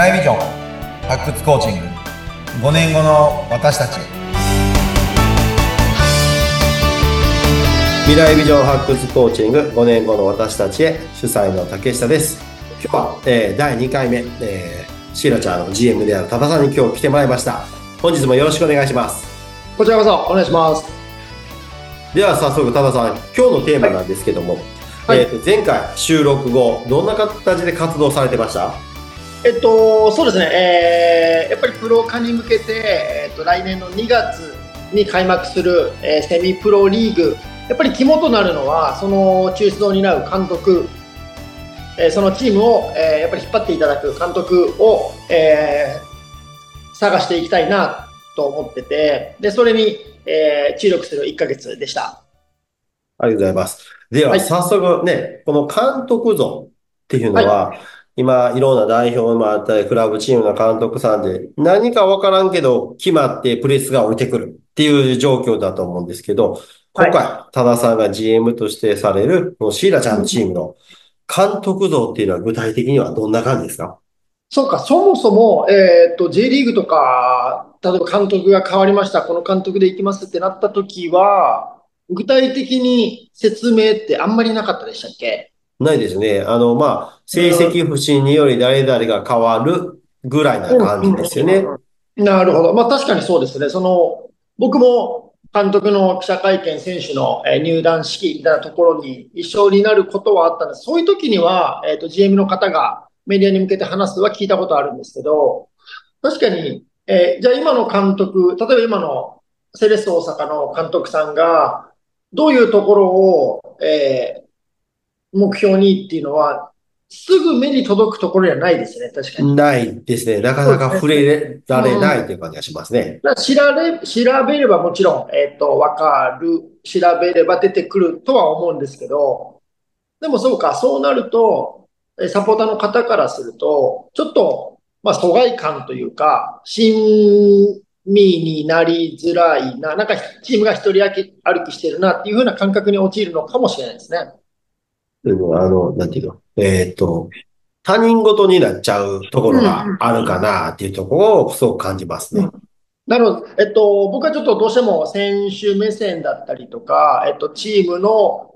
来ビジョン発掘コーチング、5年後の私たちへ。 未来ビジョン発掘コーチング5年後の私たちへ、主催の竹下です。今日は、第2回目、シーラちゃんの GM である多田さんに今日来てもらいました。本日もよろしくお願いします。 こちらこそお願いします。 では早速多田さん、今日のテーマなんですけども、前回収録後どんな形で活動されてました？ そうですね、やっぱりプロ化に向けて、来年の2月に開幕する、セミプロリーグ、やっぱり肝となるのはその中枢を担う監督、そのチームを、やっぱり引っ張っていただく監督を、探していきたいなと思ってて、でそれに、注力する1ヶ月でした。 ありがとうございます。では、早速ね、この監督像っていうのは、今、いろんな代表もあったり、クラブチームの監督さんで、何かわからんけど、決まってプレスが降りてくるっていう状況だと思うんですけど、今回、多田さんが GM としてされる、シーラちゃんのチームの監督像っていうのは具体的にはどんな感じですか？ そうか、そもそも、J リーグとか、例えば監督が変わりました、この監督で行きますってなった時は、具体的に説明ってあんまりなかったでしたっけ？ ないですね。成績不振により誰々が変わるぐらいな感じですよね。 なるほど。確かにそうですね。僕も監督の記者会見、選手の入団式みたいなところに一緒になることはあったんです。そういう時には、GM の方がメディアに向けて話すのは聞いたことあるんですけど、確かに、じゃあ今の監督、例えば今のセレッソ大阪の監督さんが、どういうところを、目標にっていうのは、すぐ目に届くところにはないですね、確かに。 ないですね。なかなか触れられないという感じがしますね。 調べればもちろん、わかる。調べれば出てくるとは思うんですけど、でもそうか、そうなると、サポーターの方からすると、ちょっと、疎外感というか、親身になりづらいな、なんかチームが一人歩きしてるなっていう風な感覚に陥るのかもしれないですね。 なんていうの、他人事になっちゃうところがあるかなっていうところをすごく感じますね。 なるほど。僕はちょっとどうしても選手目線だったりとか、チームの、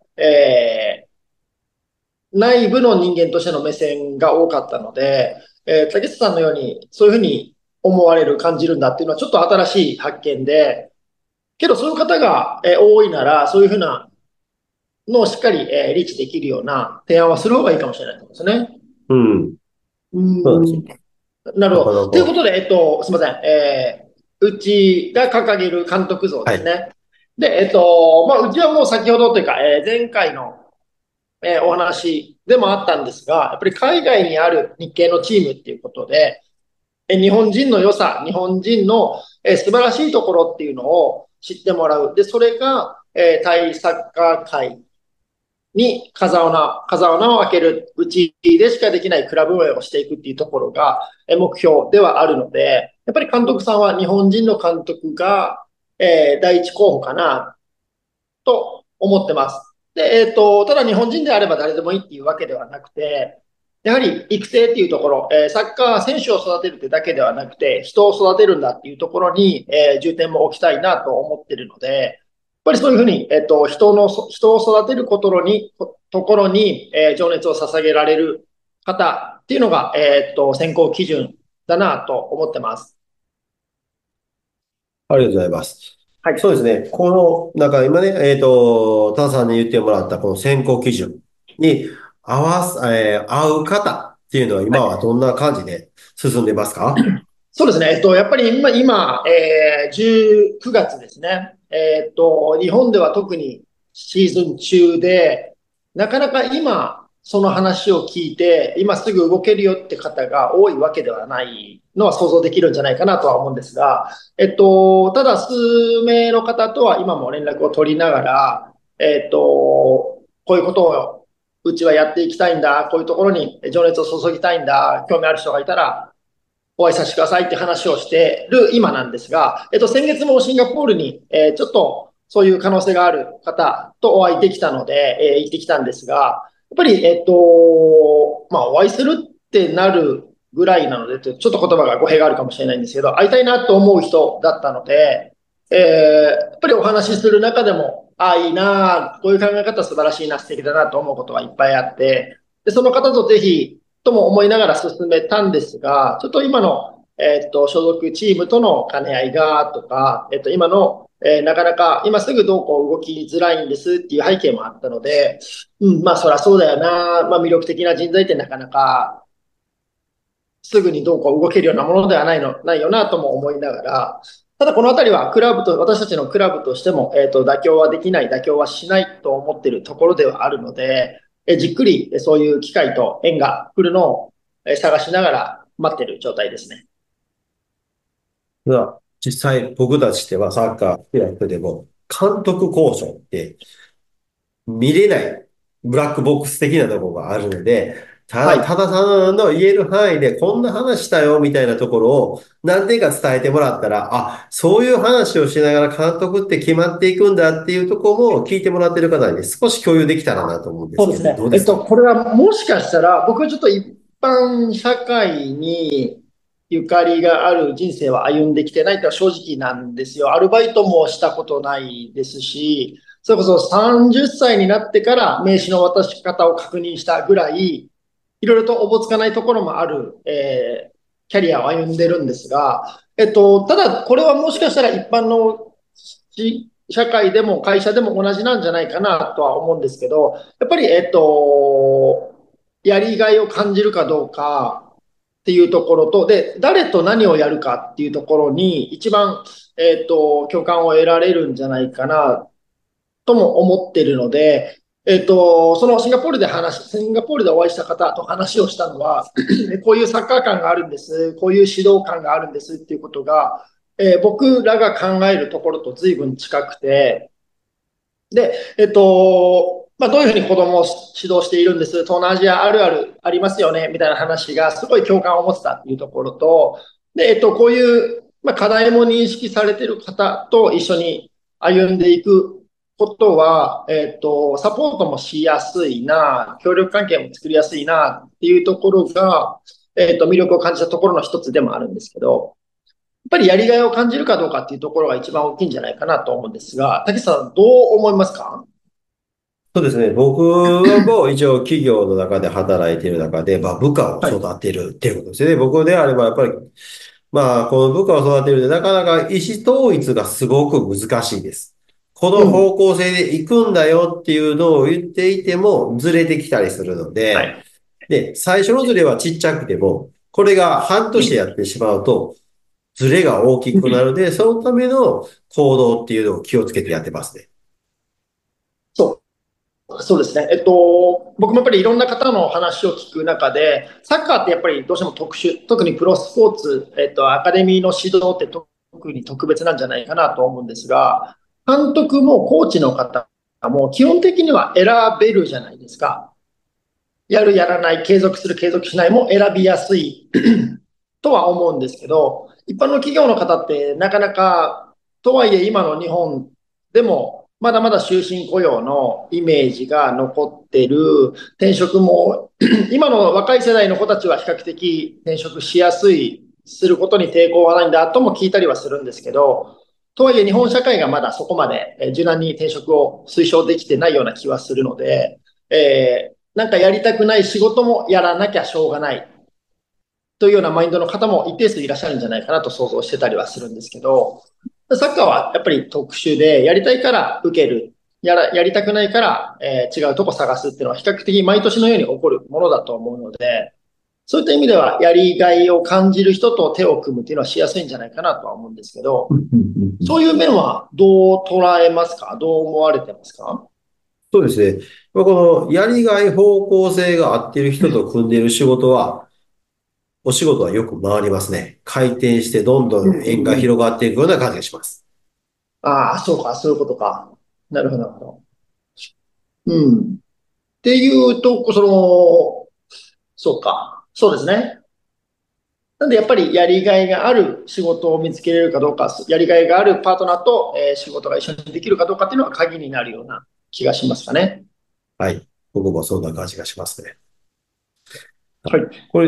内部の人間としての目線が多かったので、竹下さんのようにそういうふうに思われる、感じるんだっていうのはちょっと新しい発見で、けどそういう方が、多いなら、そういうふうなのをしっかり、リーチできるような提案はする方がいいかもしれないと思うんですね。 うん。そうですね。 なるほど。 なかなか。 ということで、すみません。うちが掲げる監督像ですね。で、うちはもう先ほどというか、前回の、お話でもあったんですが、やっぱり海外にある日系のチームっていうことで、日本人の良さ、日本人の、素晴らしいところっていうのを知ってもらう。で、それが、タイサッカー界に風穴を開ける、うちでしかできないクラブ運営をしていくっていうところが目標ではあるので、やっぱり監督さんは日本人の監督が、第一候補かなと思ってます。で、ただ日本人であれば誰でもいいっていうわけではなくて、やはり育成っていうところ、サッカー選手を育てるってだけではなくて、人を育てるんだっていうところに、重点も置きたいなと思ってるので、やっぱりそういうふうに、人を育てるところに、情熱を捧げられる方っていうのが、選考基準だなと思ってます。 ありがとうございます。 はい。 そうですね。今ね、田さんに言ってもらったこの選考基準に合う方っていうのは今はどんな感じで進んでますか？ そうですね。やっぱり今、19月ですね。日本では特にシーズン中で、なかなか今、その話を聞いて、今すぐ動けるよって方が多いわけではないのは想像できるんじゃないかなとは思うんですが、ただ数名の方とは今も連絡を取りながら、こういうことをうちはやっていきたいんだ、こういうところに情熱を注ぎたいんだ、興味ある人がいたら、お会いさせてくださいって話をしている今なんですが、先月もシンガポールに、ちょっとそういう可能性がある方とお会いできたので、行ってきたんですが、やっぱり、お会いするってなるぐらいなので、ちょっと言葉が語弊があるかもしれないんですけど、会いたいなと思う人だったので、やっぱりお話しする中でも、ああ、いいな、こういう考え方素晴らしいな、素敵だなと思うことがいっぱいあって、で、その方とぜひ、とも思いながら進めたんですが、ちょっと今の、所属チームとの兼ね合いがとか、今の、なかなか今すぐどうこう動きづらいんですっていう背景もあったので、まあそりゃそうだよな、まあ魅力的な人材ってなかなかすぐにどうこう動けるようなものではないよなとも思いながら、ただこのあたりは私たちのクラブとしても、妥協はできない、妥協はしないと思っているところではあるので、じっくりそういう機会と縁が来るのを探しながら待っている状態ですね。 実際僕たちではサッカー好きな人でも、監督交渉って見れないブラックボックス的なところがあるので、 はい。 たださんの言える範囲でこんな話したよみたいなところを何点か伝えてもらったら、あ、そういう話をしながら監督って決まっていくんだっていうところも聞いてもらってる方に少し共有できたらなと思うんですけど、 そうですね。 どうですか？ これはもしかしたら、僕はちょっと一般社会にゆかりがある人生は歩んできてないというのは正直なんですよ。アルバイトもしたことないですし、それこそ30歳になってから名刺の渡し方を確認したぐらい、いろいろとおぼつかないところもある、キャリアを歩んでるんですが、ただこれはもしかしたら一般の社会でも会社でも同じなんじゃないかなとは思うんですけど、やっぱり、やりがいを感じるかどうかっていうところと、で、誰と何をやるかっていうところに一番、共感を得られるんじゃないかなとも思っているので、そのシンガポールでお会いした方と話をしたのは、こういうサッカー感があるんです、こういう指導感があるんですっていうことが、僕らが考えるところと随分近くて、で、まあ、どういうふうに子供を指導しているんです、東南アジアあるあるありますよね、みたいな話がすごい共感を持ってたっていうところと、で、こういう、まあ、課題も認識されている方と一緒に歩んでいくことは、サポートもしやすいな、協力関係も作りやすいなっていうところが、魅力を感じたところの一つでもあるんですけど、やっぱりやりがいを感じるかどうかっていうところが一番大きいんじゃないかなと思うんですが、竹さんどう思いますか？ そうですね。僕はもう一応企業の中で働いている中で、まあ部下をはい。 育てるっていうことですね。僕であればやっぱり、まあこの部下を育てるでなかなか意思統一がすごく難しいです。このうん。 方向性で行くんだよっていうのを言っていてもずれてきたりするので、 はい。 で、最初のズレはちっちゃくても、これが半年やってしまうと、ズレが大きくなるので、そのための行動っていうのを気をつけてやってますね。 そうですね。僕もやっぱりいろんな方の話を聞く中で、サッカーってやっぱりどうしても特殊、特にプロスポーツ、アカデミーの指導って特に特別なんじゃないかなと思うんですが、監督もコーチの方も基本的には選べるじゃないですか。やる、やらない、継続する、継続しないも選びやすいとは思うんですけど、一般の企業の方ってなかなか、とはいえ今の日本でも、まだまだ終身雇用のイメージが残ってる、転職も、今の若い世代の子たちは比較的転職しやすい、することに抵抗はないんだとも聞いたりはするんですけど、とはいえ日本社会がまだそこまで柔軟に転職を推奨できてないような気はするので、なんかやりたくない仕事もやらなきゃしょうがないというようなマインドの方も一定数いらっしゃるんじゃないかなと想像してたりはするんですけど、サッカーはやっぱり特殊で、やりたいから受ける、やりたくないから、違うとこ探すっていうのは比較的毎年のように起こるものだと思うので、そういった意味ではやりがいを感じる人と手を組むっていうのはしやすいんじゃないかなとは思うんですけど、そういう面はどう捉えますか？どう思われてますか？ そうですね。まあこのやりがい方向性が合っている人と組んでいる仕事は、お仕事はよく回りますね。回転してどんどうんん円がうんうん。 広がっていくような感じがします。 ああ、そうか、そういうことか。なるほど、なるほど。うん。っていうと、そうか。そうですね。なんでやっぱりやりがいがある仕事を見つけれるかどうか、やりがいがあるパートナーと、仕事が一緒にできるかどうかっていうのが鍵になるような気がしますかね。 はい。僕もそんな感じがしますね。 はい。 これ、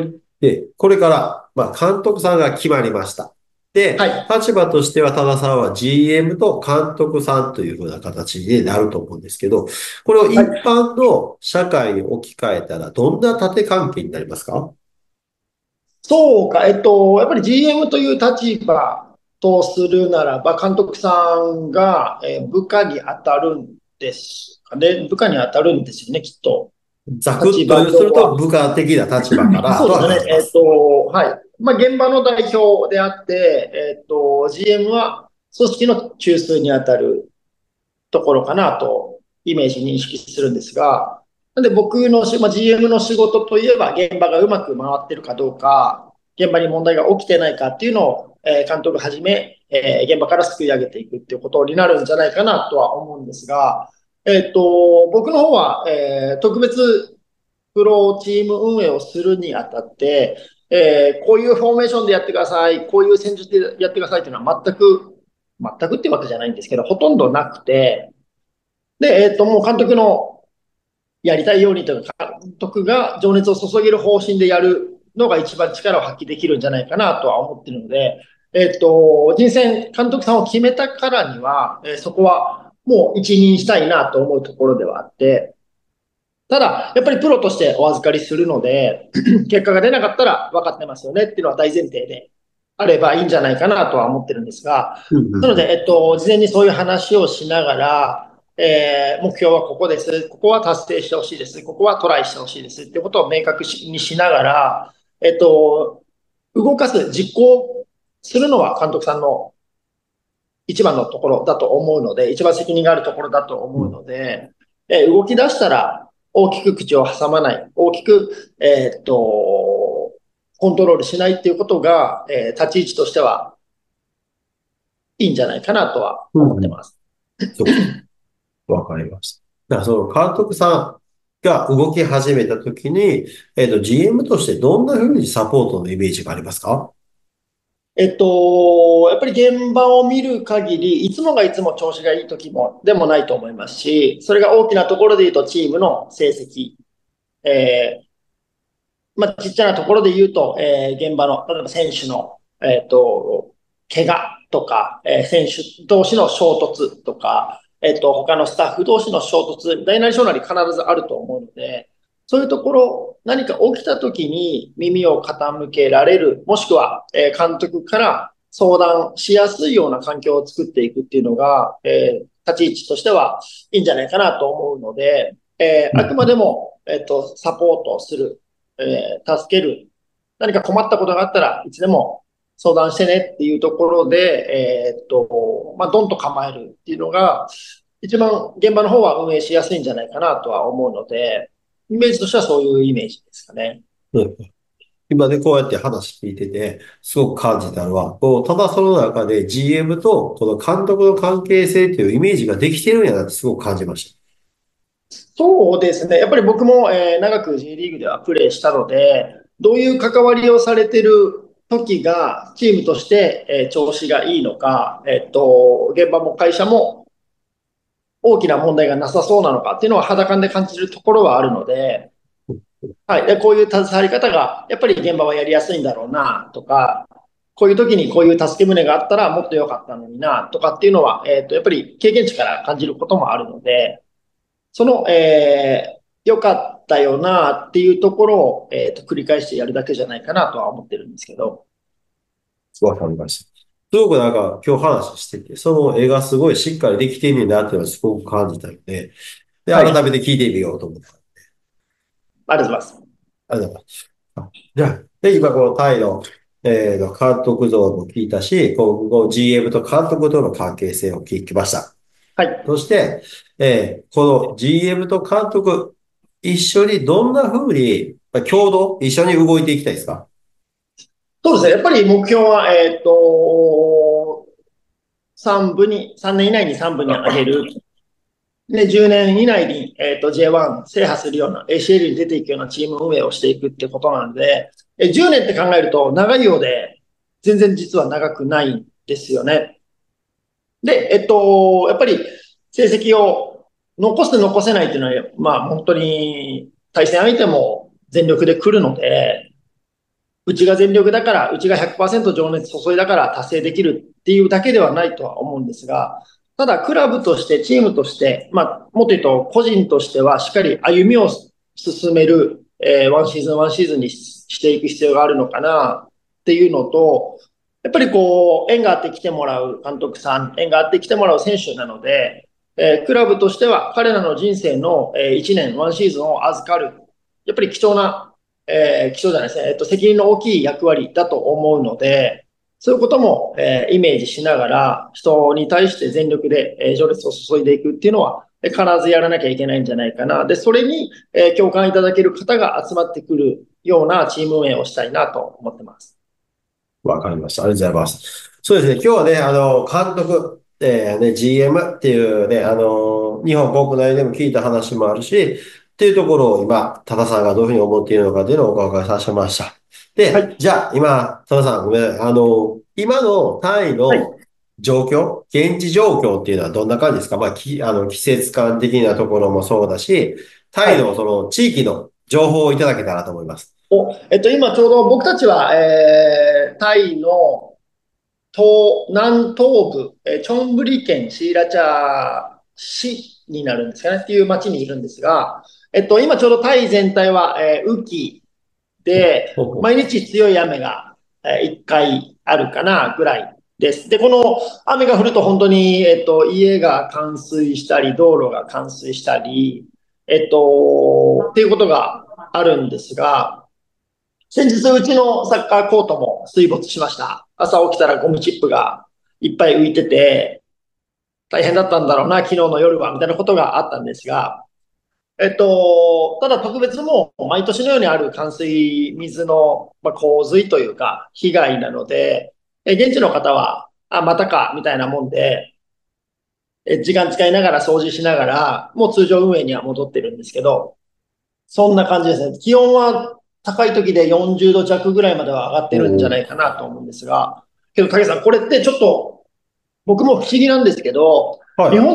で、これから、監督さんが決まりました。で、 はい。 立場としては多田さんは GM と監督さんというふうな形になると思うんですけど、これを一はい。 般の社会に置き換えたらどんな縦関係になりますか？ そうか。やっぱり GM という立場とするならば、監督さんが、部下に当たるんですかね。部下に当たるんですよね、きっと。 ざくっ立場とすると上は。 部下的な立場かなとはそうですね。 感じます。 はい。現場の代表であって、GM は組織の中枢に当たるところかなと、イメージ認識するんですが、なんで僕のGM の仕事といえば、現場がうまく回ってるかどうか、現場に問題が起きてないかっていうのを、監督はじめ、現場からすくい上げていくっていうことになるんじゃないかなとは思うんですが、僕の方は、特別プロチーム運営をするにあたって、こういうフォーメーションでやってください、こういう戦術でやってくださいっていうのは全くってわけじゃないんですけど、ほとんどなくて、で、もう監督のやりたいようにというか、監督が情熱を注げる方針でやるのが一番力を発揮できるんじゃないかなとは思ってるので、人選監督さんを決めたからには、そこはもう一任したいなと思うところではあって、ただ、やっぱりプロとしてお預かりするので、結果が出なかったら分かってますよねっていうのは大前提であればいいんじゃないかなとは思ってるんですが、 うんうんうん。 なので、事前にそういう話をしながら、目標はここです。ここは達成してほしいです。ここはトライしてほしいですっていうことを明確にしながら、動かす、実行するのは監督さんの一番のところだと思うので、一番責任があるところだと思うので、動き出したら大きく口を挟まない、大きく、コントロールしないっていうことが、立ち位置としてはいいんじゃないかなとはうんうん。 思ってます。 そうか。わかりました。だからその監督さんが動き始めたときに、GM としてどんな風にサポートのイメージがありますか？ やっぱり現場を見る限り、いつもがいつも調子がいい時も、でもないと思いますし、それが大きなところで言うとチームの成績、えちっちゃなところで言うと、現場の、例えば選手の、怪我とか、選手同士の衝突とか、他のスタッフ同士の衝突、大なり小なり必ずあると思うので、そういうところ、何か起きた時に耳を傾けられる、もしくは、監督から相談しやすいような環境を作っていくっていうのが、立ち位置としてはいいんじゃないかなと思うので、あくまでも、サポートする、助ける。何か困ったことがあったらいつでも相談してねっていうところで、ドンと構えるっていうのが、一番現場の方は運営しやすいんじゃないかなとは思うので、イメージとしてはそういうイメージですかね。 うん。今ね、こうやって話聞いてて、すごく感じたのは、ただその中で GM とこの監督の関係性というイメージができてるんやなってすごく感じましそうですね。やっぱり僕も、長く J リーグではプレーしたので、どういう関わりをされてる時がチームとして、調子がいいのか、現場も会社も大きな問題がなさそうなのかっていうのは肌感で感じるところはあるので、はい。で、こういう携わり方が、やっぱり現場はやりやすいんだろうな、とか、こういう時にこういう助け舟があったらもっと良かったのにな、とかっていうのは、やっぱり経験値から感じることもあるので、その、良かったよな、っていうところを、繰り返してやるだけじゃないかなとは思ってるんですけど。 た。わかりました。すごくなんか今日話してて、その絵がすごいしっかりできてんねんなっていうのはすごく感じたので、で、 はい。あ改めて聞いてみようと思った。 りがとうございます。 ありがとうございます。じゃあ、で、今このタイの、監督像も聞いたし、GM と監督との関係性を聞きました。 はい。 そして、この GM と監督、一緒にどんな風に、共同、一緒に動いていきたいですか？ そうですね。やっぱり目標は、3年以内に3部に上げる。で、10年以内に、J1 制覇するような ACL に出ていくようなチーム運営をしていくってことなので、10年って考えると長いようで、全然実は長くないんですよね。で、やっぱり成績を残す残せないっていうのは、本当に対戦相手も全力で来るので、 うちが全力だから、うちが100%情熱注いだから達成できるっていうだけではないとは思うんですが、ただクラブとして、チームとして、もっと言うと個人としてはしっかり歩みを進める、ワンシーズンワンシーズンにしていく必要があるのかなっていうのと、やっぱりこう、縁があって来てもらう監督さん、縁があって来てもらう選手なので、クラブとしては彼らの人生の、1年、ワンシーズンを預かる。やっぱり貴重な、貴重じゃないですね。責任の大きい役割だと思うので、そういうことも、イメージしながら、人に対して全力で、情熱を注いでいくっていうのは、必ずやらなきゃいけないんじゃないかな。で、それに、共感いただける方が集まってくるようなチーム運営をしたいなと思ってます。 わかりました。ありがとうございます。そうですね。今日はね、監督、GM っていうね、日本国内でも聞いた話もあるし、っていうところを今、多田さんがどういうふうに思っているのかっていうのをお伺いさせてもらいました。で、 はい。 じゃあ、今、多田さん、ごめんなさい。今のタイはい。 の状況、現地状況っていうのはどんな感じですか？季節感的なところもそうだし、タイのはい。 その地域の情報をいただけたらと思います。 今ちょうど僕たちは、タイの南東部、チョンブリ県シーラチャー市になるんですかねっていう町にいるんですが、今ちょうどタイ全体は、雨季で、 ほうほ毎日強い雨が、1回あるかなぐらいです。で、この雨が降ると本当に、家が冠水したり、道路が冠水したり、っていうことがあるんですが、先日うちのサッカーコートも水没しました。朝起きたらゴムチップがいっぱい浮いてて、大変だったんだろうな、昨日の夜は、みたいなことがあったんですが、ただ特別もう毎年のようにある冠水、水の、洪水というか、被害なので、現地の方は、またか、みたいなもんで、時間使いながら掃除しながら、もう通常運営には戻ってるんですけど、そんな感じですね。気温は高い時で40度弱ぐらいまでは上がってるんじゃないう。 かなと思うんですが、けど武さん、これってちょっと僕も不思議なんですけど、日は本って、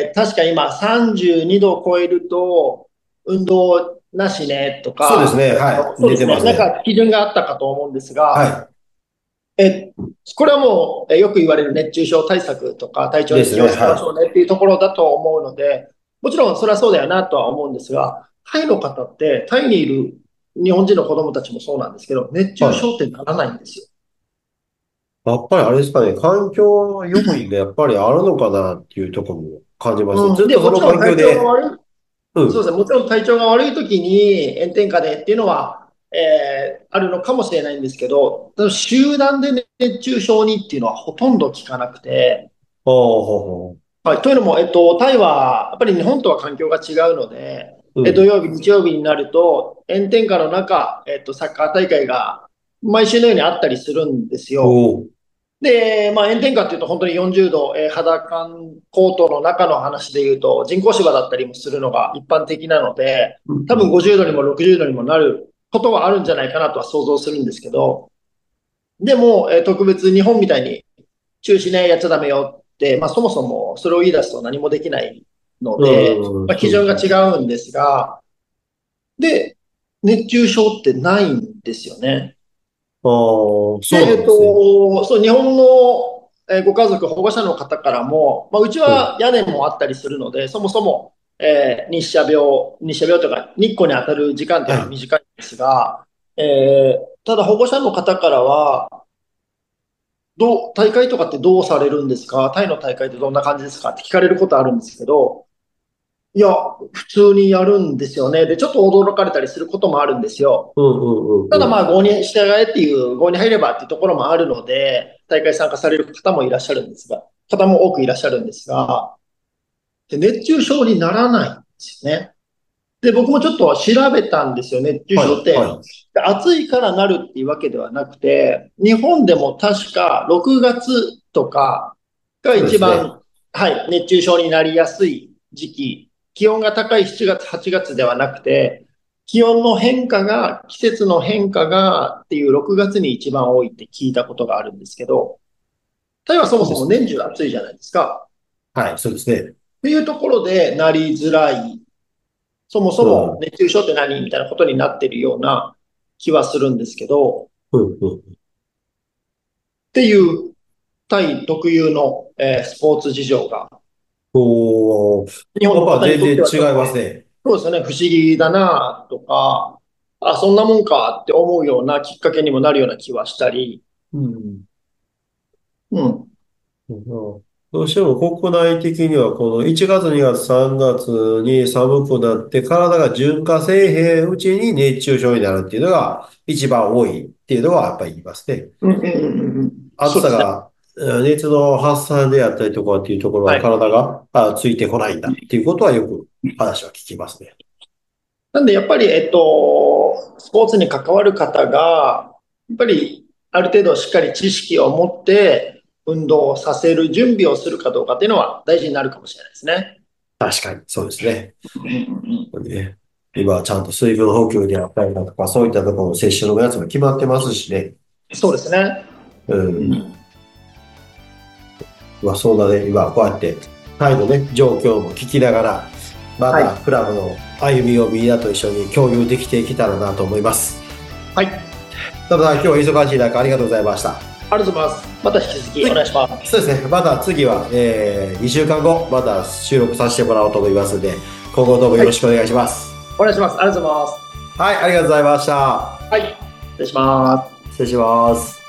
確か今32度を超えると運動なしねとそうですか、 ね。はい。出そうですね。 てますね。 基準があったかと思うんですが、 はえ、これはもう、よく言われる熱中症対策とか体い。ですね。 調に気をつけましょはうねっていうところだと思うので、もちろんそれはそうだよなとは思うんですが、タイの方って、タイにいる日本人の子供たちもそうなんですけど、熱い。 中はい。 症ってならないんですよ。 やっぱりあれですかね。環境要因がやっぱりあるのかなっていうところも感じますね。 うん。で、 ずっとその環境もちろん体調がで、 悪い、 うん。 そうですね。もちろん体調が悪い時に炎天下でっていうのは、あるのかもしれないんですけど、集団で熱中症にっていうのはほとんど聞かなくて、 ほうほうほはい。というのも、タイは、やっぱり日本とは環境が違うので、 う。うん。 土曜日、日曜日になると、炎天下の中、サッカー大会が毎週のようにあったりするんですよ。 おー。 で、炎天下っていうと本当に40度、肌感コートの中の話で言うと、人工芝だったりもするのが一般的なので、多分うんうん。 50度にも60度にもなることはあるんじゃないかなとは想像するんですけど、でも、特別日本みたいに中止ね、やっちゃダメよって、そもそもそれを言い出すと何もできないのうで、 ん。うん。 基準が違うんですが、で、熱中症ってないんですよね。 ああ、 で、 そうなんですね。 そう、日本のご家族、保護者の方からも、うちうん。 は屋根もあったりするので、そもそも、日射病というか、日光に当たる時間というのははい。 短いんですが、ただ保護者の方からは、大会とかってどうされるんですか？タイの大会ってどんな感じですかって聞かれることあるんですけど、いや、普通にやるんですよね。で、ちょっと驚かれたりすることもあるんですよ。 うんうんうんうん。 合に従えっていう、合に入ればっていうところもあるので、大会参加される方もいらっしゃるんですが、方も多くいらっしゃるんですが、で熱中症にならないんですよね。で、僕もちょっと調べたんですよ。熱中はい。 症って。 はい。 暑いからなるっていうわけではなくて、日本でも確か6月とかがそうですね。 一番、はい、熱中症になりやすい時期。気温が高い7月、8月ではなくて、気温の変化が、季節の変化がっていう6月に一番多いって聞いたことがあるんですけど、タイはそもそもそうですね。 年中暑いじゃないですか。 はい。そうですね。 っていうところでなりづらいそもそうもん。 熱中症って何みたいなことになっているような気はするんですけど、 うんうん。 っていうタイ特有の、スポーツ事情がおー、 日本のやっぱ全方にとってはちょっと、 然違いますね。 そうですよね、不思議だなとか、あ、そんなもんかって思うようなきっかけにもなるような気はしたり、 うん。 うん。 うんどうしても国内的にはこの1月、2月、3月に寒くなって体が循化せえへんうちに熱中症になるっていうのが一番多いっていうのはやっぱり言いますね。 うんうんうんうん。 暑そうですね。 さが、熱の発散であったりとかっていうところははい。 体がついてこないんだっていうことはよく話は聞きますね。 なんで、やっぱり、スポーツに関わる方が、やっぱり、ある程度しっかり知識を持って、運動をさせる準備をするかどうかっていうのは大事になるかもしれないですね。 確かに、そうですね。 うんうんうん。 これね、今はちゃんと水分補給であったりだとか、そういったところの摂取のやつも決まってますしね。 そうですね。 うん。 うん。 まあ、そうだね。今、こうやって、タイのね、状況も聞きながら、まはい。 た、クラブの歩みをみんなと一緒に共有できていけたらなと思います。 はい。ありただ、今日は忙しい中、ありがとうございました。 がとうございます。また引き続きお願いします。 そうですね。また次は、2週間後、また収録させてもらおうと思いますので、今後どうもはい。 よろしくお願いします。 お願いします。ありがとうございます。 はい、ありがとうございました。 はい。失礼します。 失礼します。